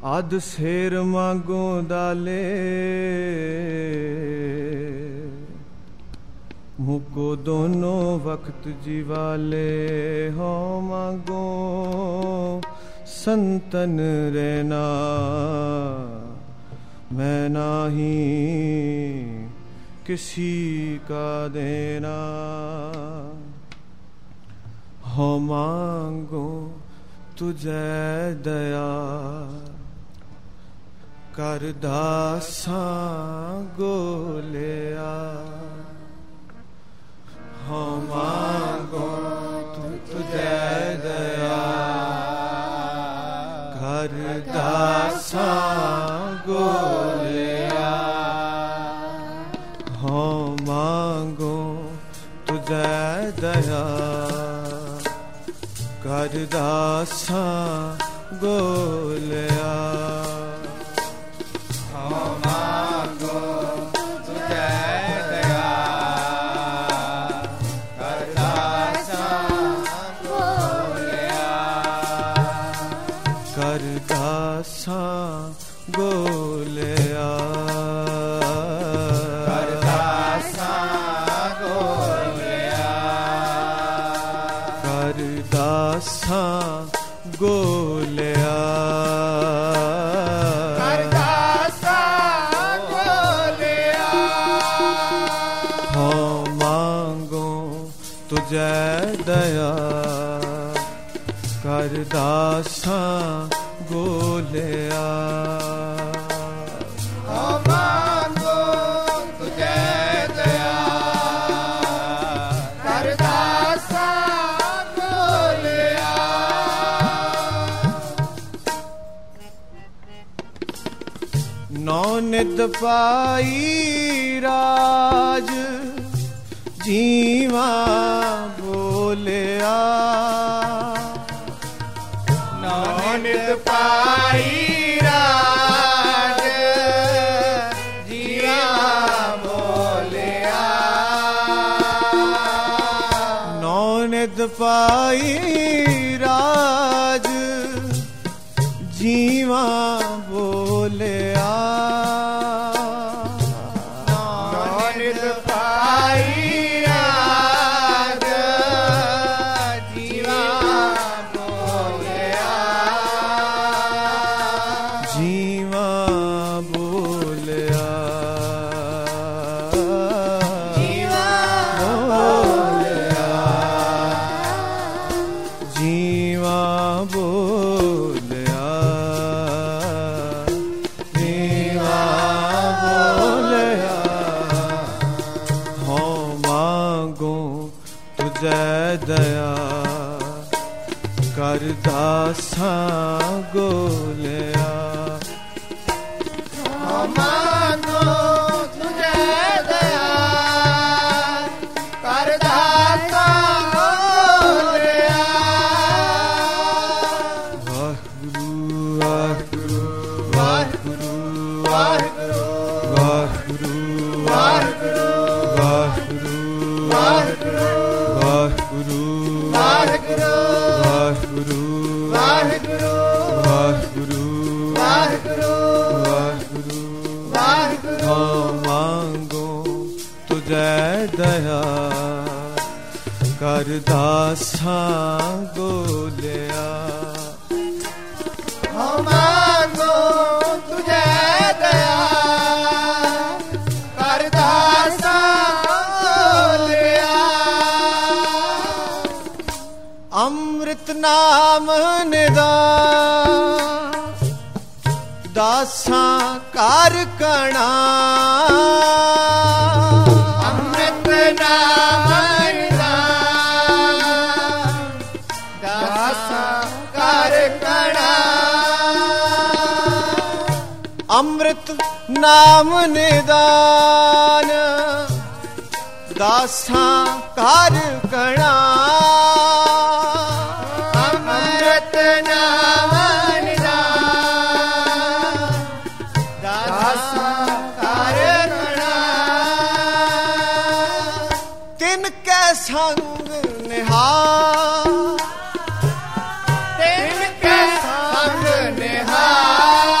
ਅਧ ਸੇਰ ਮੰਗੋ ਦਾਲੇ मुको दोनों वक्त जीवाले हो मांगो संतन रहना मैं नाही किसी का देना हो मांगो तुझे दया कर दासा गोलिया हो मांगो तुझे दया कर दासा गोलिया हो मांगो तुझे दया कर दासा गोलिया हो मांगो तुझे करदासा गोलिया करदासा गोलिया करदासा गोलिया करदासा गोलिया हो मांगो तुझे दया करदासा गोलिया हो मांगो तुझे दया करदासा गोलिया नौ नित पाई राज जीवा बोलिया नित पाई राज जिया बोलिया नौ नित पाई राज जीवा बोलिया नौ नित पाई राज जीवा जीवा बोलिया जीवा बोलिया जीवा बोलिया जीवा बोलिया हो मांगो तुझे दया करदासा गोलिया मांगो तुझे दया करदासा गोलिया वाहिगुरु वाहिगुरु वाहिगुरु वाहिगुरु वाहिगुरु वाहिगुरु वाहिगुरु वाहिगुरु वाहिगुरु वाहिगुरु वाहिगुरु वाहिगुरु वाहिगुरु वाहिगुरु वाहिगुरु हो मांगो तुझे दया करदासा गोलिया हो मांगो तुझे दया करदासा गोलिया अमृत नाम निदान दासा कार कणा अमृत नाम निदान दासा कार कणा अमृत नाम निदान दासा कार कणा अमृत नाम निदान दासा कार कणा तिनके संग निहार तिनके संग निहार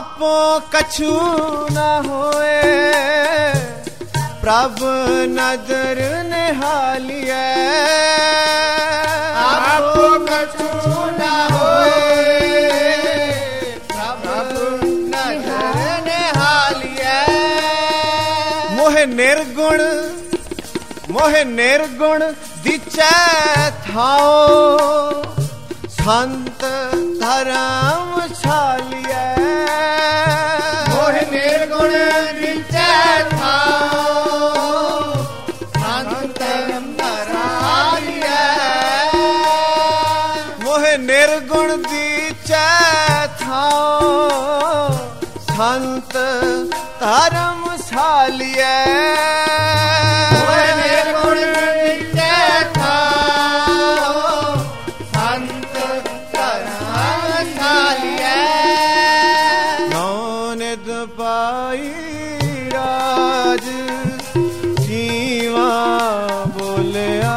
आपो कछु न होए प्रभ नजर निहालिए आपो कछु न होए प्रभ नजर निहालिए मोहे निर्गुण दिचै थाओ संत धर्म छालिए मोहे निर्गुण दिचै थाओ संत धर्म छालिए मोहे निर्गुण दिचै थाओ संत धर्म छालिए पाई राज जीवा बोलिया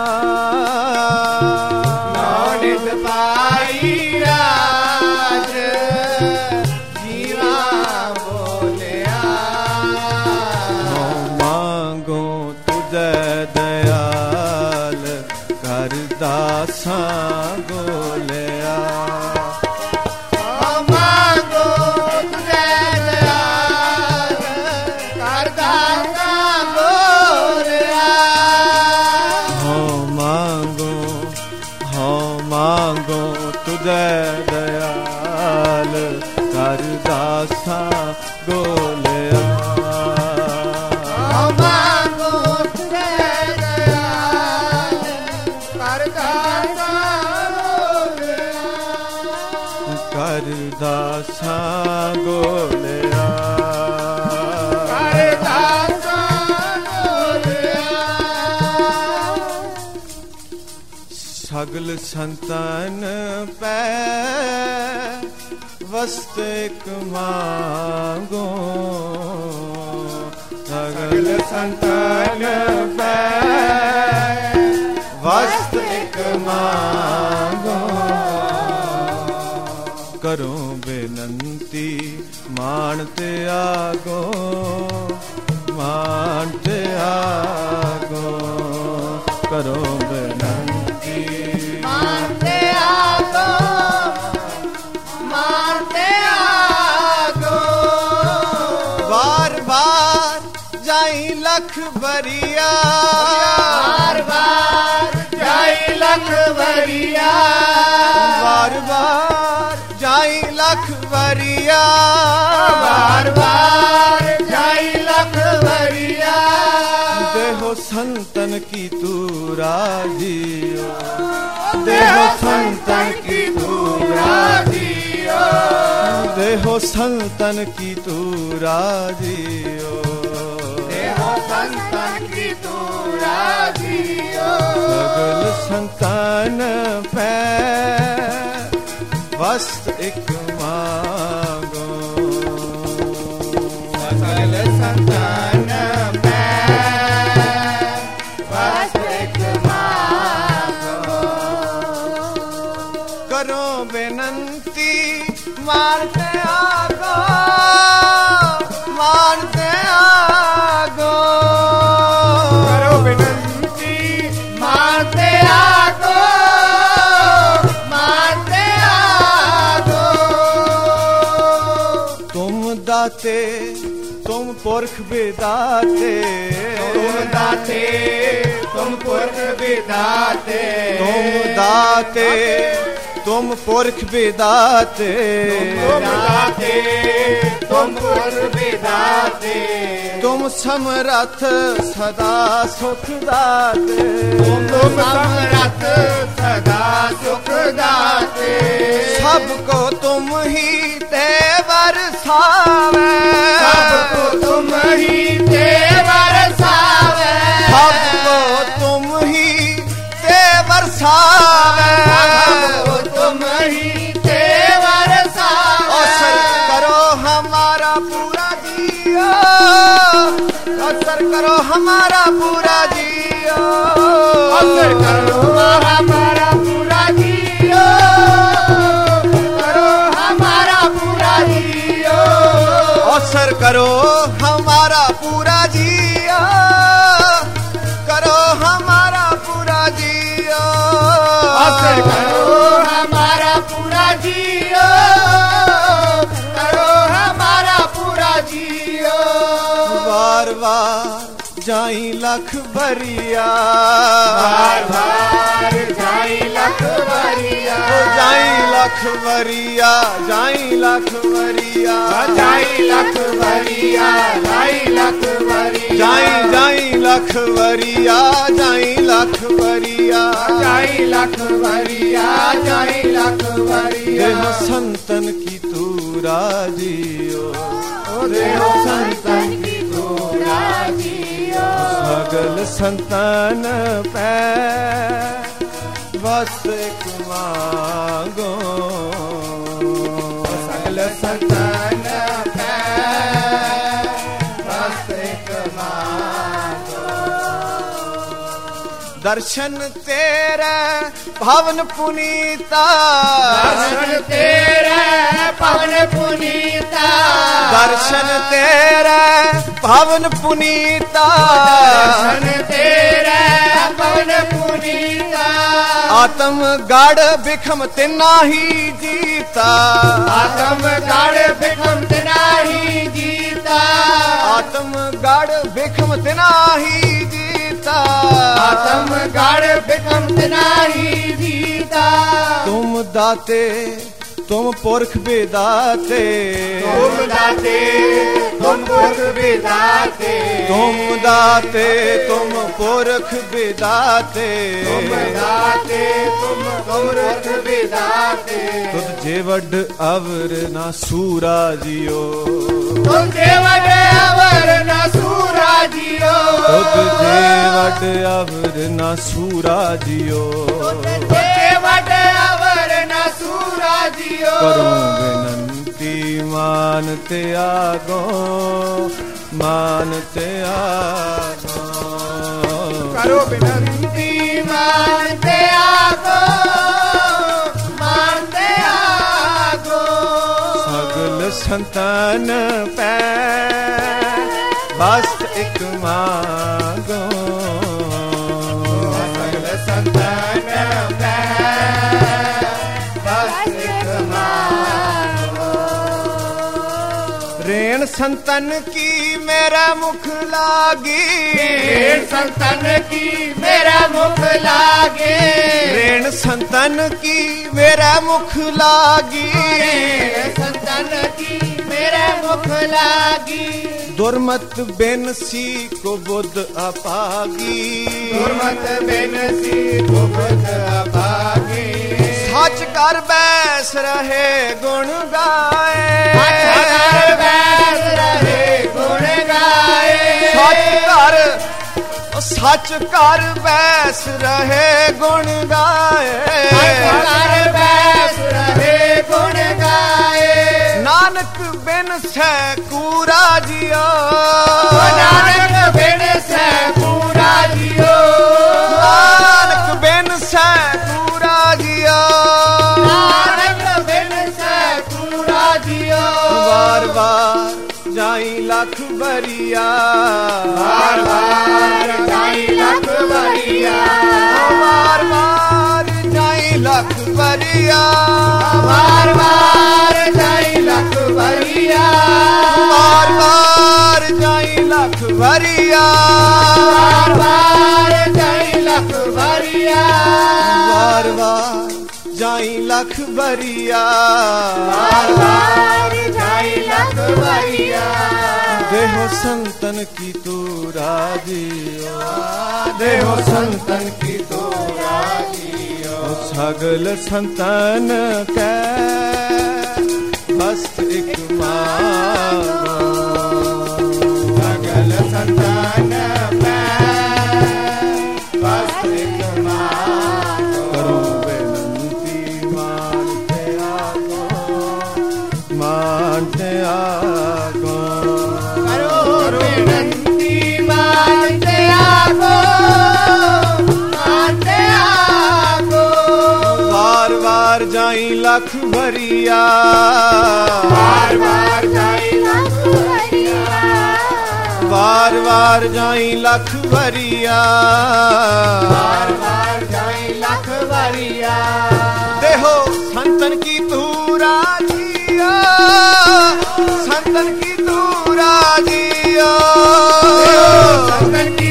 नौनित पाई राज जीवा बोलिया मांगो तुझे दयाल कर दासा गोलिया तुझे दयाल कर दासा गोलिया मांगो तुझे दयाल कर दासा गोलिया कर दासा गोलिया कर दासा गोलिया सगल संतन पै वस्त एक मांगो सगल संतन पै वस्त एक मांगो करो बेनंती मानते आगो मानते आगो करो बेनंती मानते आगो मानते आगो बार बार जाई लख बरिया बार बार जाई लख बरिया बार बार जाई लख बरिया बार बार जाई लख बरिया देहो संतन की तू राजियो देहो संतन की तू राजियो देहो संतन की तू राजियो देहो संतन की तू राजियो सगल संतन पे वस्त एक मांगो सगल संतन पे वस्त एक मांगो करो बेनंती मारते आगो मारते आगो करो बेनंती मारते आगो मारते आगो तुम दाते तुम पुरख विदाते तुम दाते तुम पुरख विदाते तुम दाते तुम पुरख विदाते तुम दाते तुम पुरख विदाते तुम समरथ सदा सुख दाते तुम समरथ सदा सुख दाते सबको तुम ही ते बरसावे सबको तुम ही ते बरसावे सबको तुम ही ते बरसावे सबको तुम ही ते बरसावे असर करो हमारा पूरा जियो असर करो हमारा पूरा जियो असर करो हमारा पूरा जियो करो हमारा पूरा जियो जाई लख बरिया बार बार जाई लख बरिया जाई लख बरिया जाई लख बरिया जाई लख बरिया जाई लख बरिया जाई जाई लख बरिया जाई लख बरिया जाई लख बरिया जाई लख बरिया देह संतन की तू राजियो देह संतन की तू राजियो सगल संतन पै बस एक मांगो सगल संतन पै बस एक मांगो दर्शन तेरे भवन पुनीता दर्शन तेरे पवन पुनीता दर्शन तेरे भवन पुनीता दर्शन तेरे पवन पुनीता आत्म गाढ़ बिखम तिनाही जीता आत्म गाढ़ बिखम तिनाही जीता आत्म गाढ़ बिखम तिनाही जीता आत्म गाढ़ बिखम तिनाही जीता तुम दाते तुम पुरख बेदाते तुम दाते तुम पुरख बेदाते तुम दाते तुम पुरख बेदाते तुम दाते तुम पुरख बेदाते तुद जे वड अवर ना सूरा जियो तुम देवड अवर न सूरा जियो तुद जे वड अवर ना सूरा जियो देवड अवर न सूरा जियो करूं विनंती मानते आगो मानते आगो करो विनंती मानते आगो मानते आगो सगल संतन पै बस एक मांगो सगल संतन पै बस एक मांगो रेण संतन की मेरा मुख लागी रेण संतन की मेरा मुख लागे रेण संतन की मेरा मुख लागी रेण संतन की मेरा मुख लागी दुर्मत बिन सी को बुद्ध अपागी गुरमत बिन सी गुबद अभागी सच कर बैस रहे गुण गाए अचर बैस रहे गुण गाए सच कर बैस रहे गुण गाए अचर बैस रहे गुण गाए नानक बिन सै कूरा जियो नानक बिन से पूरा जियो नानक बिन सै कूरा जियो नानक बिन से पूरा जियो बार बार जाई लख बरिया बार बार जाई लख बरिया बार बार जाई लख बरिया बार बार जाई लख बरिया बार बार जाई लख बरिया बार बार जाई लख बरिया बार बार जाई लख बरिया बार बार जाई लख बरिया देहो संतन की तू राजियो देहो संतन की तो राजियो सगल संतन कै बस एक मांगो सगल संतन पै बस एक मांगो करूं विनंती मानते आगो मानते आगो करो विनंती मानते आगो मानते आगो बार बार जाई लख भरिया बार बार जाई लख बरिया बार बार जाई लख भरिया बार बार जाई लख बरिया देहो संतन की तू राजिया संतन की तू राजिया संतन की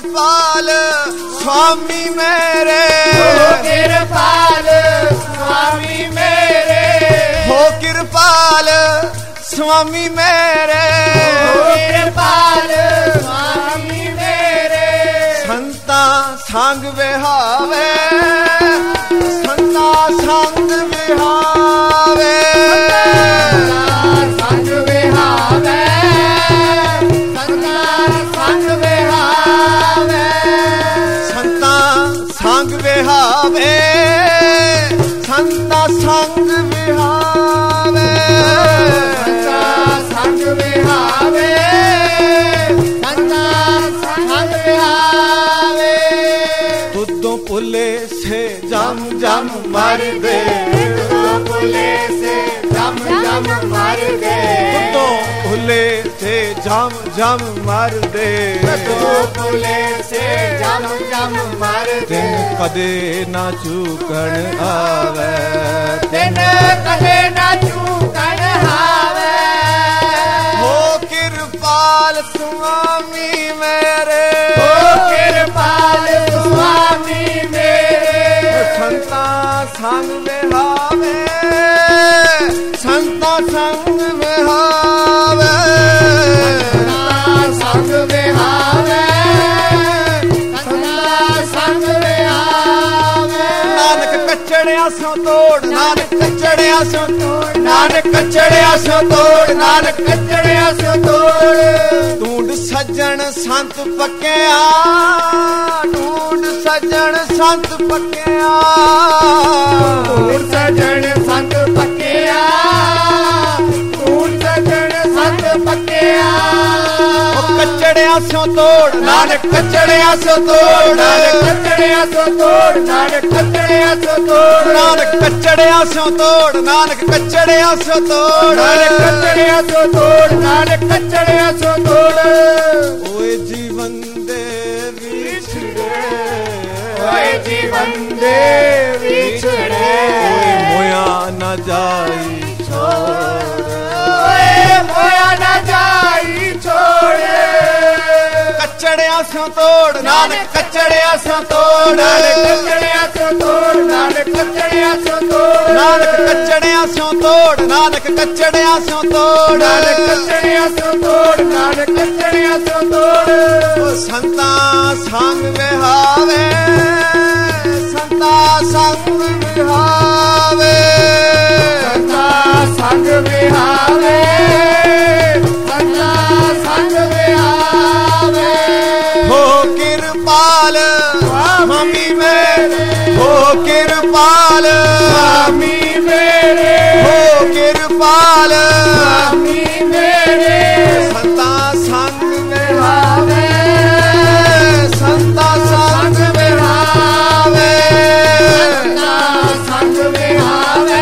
किरपाल स्वामी मेरे, हो किरपाल स्वामी मेरे, हो किरपाल स्वामी मेरे, हो किरपाल स्वामी मेरे। संता संग विहावे, संता संग विहावे, संग विहावे, संता संग विहावे, संता संग विहावे, संता संग विहावे, संता संग विहावे, संता संग विहावे। दुद्धों पुले से जम जम मर दे, दुद्धों पुले से जम जम मर दे, दुद्धों पुले से जम जम मर दे, दुद्धों पुले से जम जम मर दे। दिन कदे ना चूकण आवे, दिन कदे ना चूकण आवे। हो किरपाल स्वामी मेरे, हो किरपाल स्वामी मेरे, संता संग विहावे, संता संग विहावे, संग विहावे, संग विहावे। नानक कचड़िया सो तोड़, नानक कचड़िया सो तोड़, नानक कचड़िया सो तोड़, नानक कचड़िया सो तोड़। ढूंढ सज्जन संत पक्या, ढूंढ सज्जन संत पक्या, ढूंढ सज्जन संत पक्या, ढूंढ सज्जन संत पक्या। कचड़िया सो तोड़, नानक कचड़िया सो तोड़, नानक कचड़िया सो तोड़, नानक कचड़िया सो तोड़, नानक कचड़िया सो तोड़, नानक कचड़िया सो तोड़, नानक कचड़िया सो तोड़, नानक कचड़िया सो तोड़। ओए जीवन दे विछड़े, ओए जीवन दे विछड़े, ओए मोया न जाई छोड़, ओए मोया न जाई छोड़े। कचड़िया सो तोड़, नानक कचड़िया सो तोड़, नानक कचड़िया सो तोड़, नानक कचड़िया सो तोड़, नानक कचड़िया सो तोड़, नानक कचड़िया सो तोड़, नानक कचड़िया सो तोड़, नानक कचड़िया सो तोड़। संता संग विहावे, संता संग विहावे, संता संग विहावे, संता संग विहावे। हो किरपाल स्वामी मेरे, हो किरपाल स्वामी मेरे, हो किरपाल स्वामी मेरे। संता संग विहावे, संता संग विहावे, संता संग विहावे,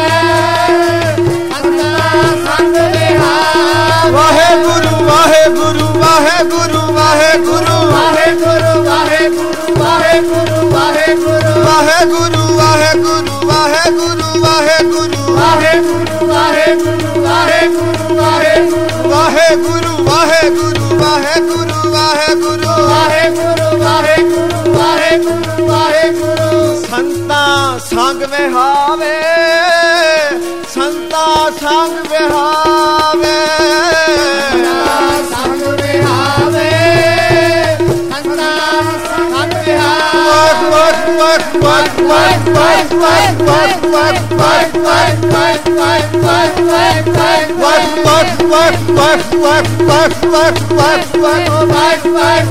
संता संग विहावे। वाहे गुरु वाहे गुरु वाहे गुरु वाहे गुरु वाहे गुरु, वाहे गुरु, वाहे गुरु, वाहे गुरु, वाहे गुरु वाहे गुरु वाहे गुरु वाहे गुरु वाहे गुरु, वाहे गुरु, वाहे गुरु, वाहे गुरु, वाहे गुरु वाहे गुरु वाहे गुरु वाहे गुरु वाहे गुरु, वाहे गुरु, वाहे गुरु, वाहे गुरु। संता संग विहावे, संता संग विहावे, संग विहावे, संता संग विहावे। वक वक वक वक वक वक वक वक वक वक वक वक वक वक वक वक वक वक वक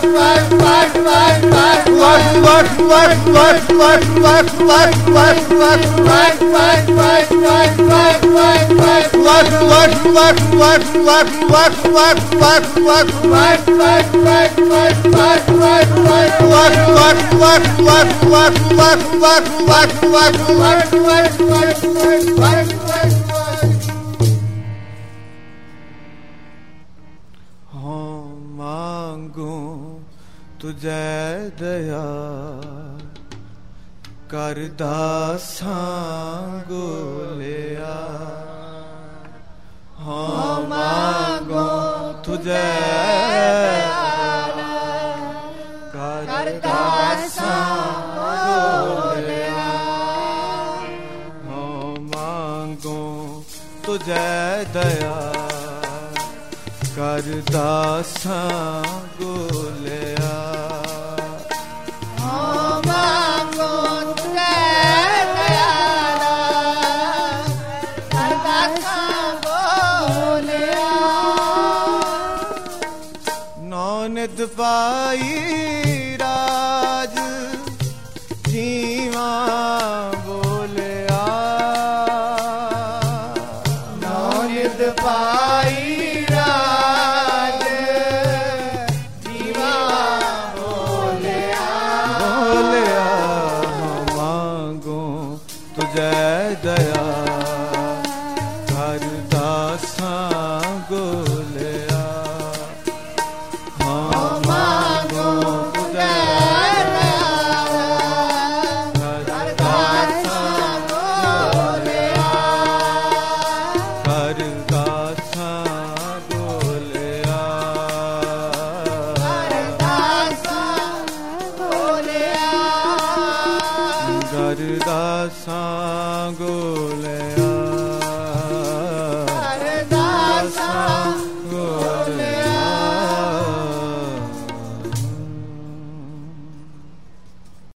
तुझे दया कर दासां गोलिया, हाँ मांगो तुझे कर ਕਰਦਾਸਾਂ ਗੋਲਿਆ ਨਿਤ ਪਾਈ ਰਾਜ ਜੀਵਾ ਬੋਲਿਆ ਨੌ ਨਿਤ ਪਾਈ ਰਾਜ ਜੀਵਾ ਬੋਲਿਆ ਬੋਲਿਆ ਮੰਗੋ ਤੁਝੈ ਦਇਆ ਕਰਦਾਸਾਂ ਗੋਲਿਆ ਕਰਦਾਸਾਂ ਗੋਲਿਆ